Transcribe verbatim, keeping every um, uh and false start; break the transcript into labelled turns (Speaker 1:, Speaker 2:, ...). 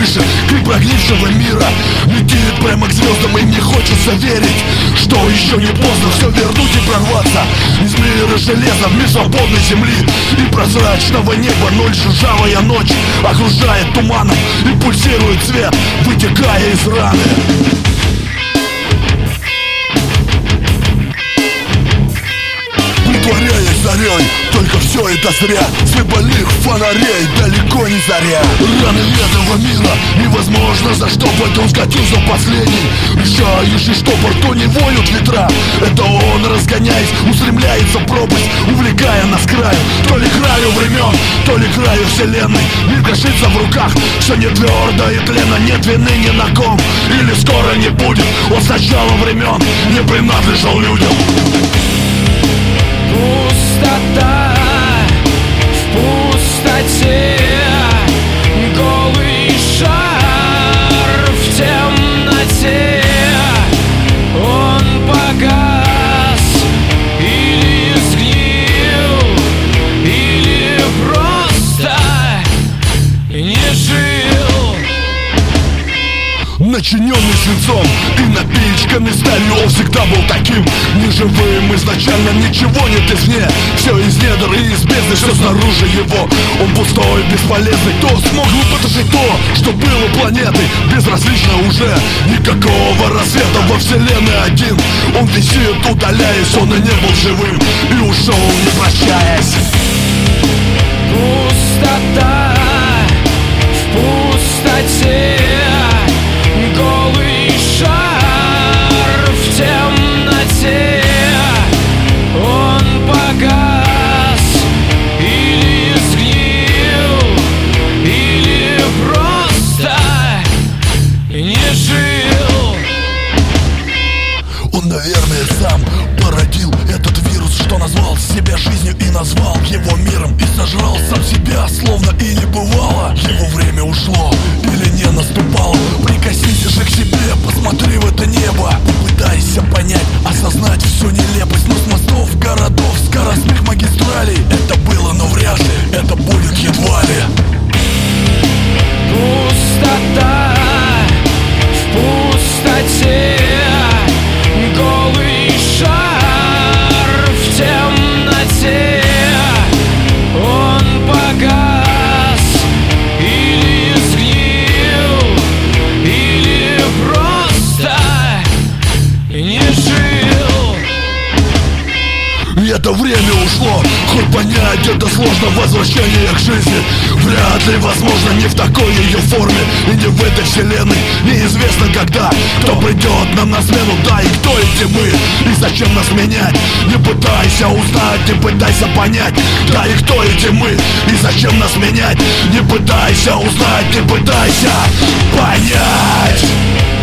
Speaker 1: слышит крик прогнившего мира. Летит прямо к звездам, и мне хочется верить, что еще не поздно все вернуть и прорваться из мира железа в мир свободной земли и прозрачного неба. Ноль жужжавая ночь окружает туманом, и пульсирует свет, вытекая из раны. Притворяясь зарей, только все это зря. Свет больных фонарей далеко не заря. Раны этого мира невозможно заштопать. Он скатился в последний решающий штопор. То не воют ветра, это он, разгоняясь, устремляется в пропасть, увлекая нас к краю. То ли краю времен, то ли краю вселенной. Мир крошится в руках, все не твердо и тленно. Нет вины ни на ком, или скоро не будет. Он с начала времен не принадлежал людям.
Speaker 2: Пустота в пустоте, голый шар в темноте. Он погас или сгнил, или просто не жил.
Speaker 1: Начиненный свинцом и напичканный сталью, он всегда был таким неживым. Изначально ничего нет извне, все из недр и из бездны, все снаружи его. Он пустой, бесполезный. Кто смог выпотрошить то, что было планетой? Безразлично уже, никакого рассвета во вселенной один. Он висит, удаляясь, он и не был живым, и ушел, не прощаясь.
Speaker 2: Пустота в пустоте, голый шар в темноте. Он погас или сгнил, или просто не жил.
Speaker 1: Он, наверное, сам породил этот вирус, что назвал себя жизнью и назвал его миром, и сожрал сам себя, словно и не бывало. Его время ушло или не наступало. Прикоснись же к себе, посмотри в это небо. Попытайся понять, осознать всю нелепость. Но с мостов, городов, скоростных магистралей это было, но вряд ли это будет едва ли.
Speaker 2: Пустота в пустоте, голый шар в темноте. Он погас или сгнил, или просто не жил.
Speaker 1: И это время ушло, хоть понять это сложно. Возвращение к жизни вряд ли возможно, не в такой ее форме и не в этой вселенной. Неизвестно когда, кто придет нам на смену. Да, и кто эти мы, и зачем нас менять? Не пытайся узнать, не пытайся понять. Да, и кто эти мы, и зачем нас менять? Не пытайся узнать, не пытайся понять.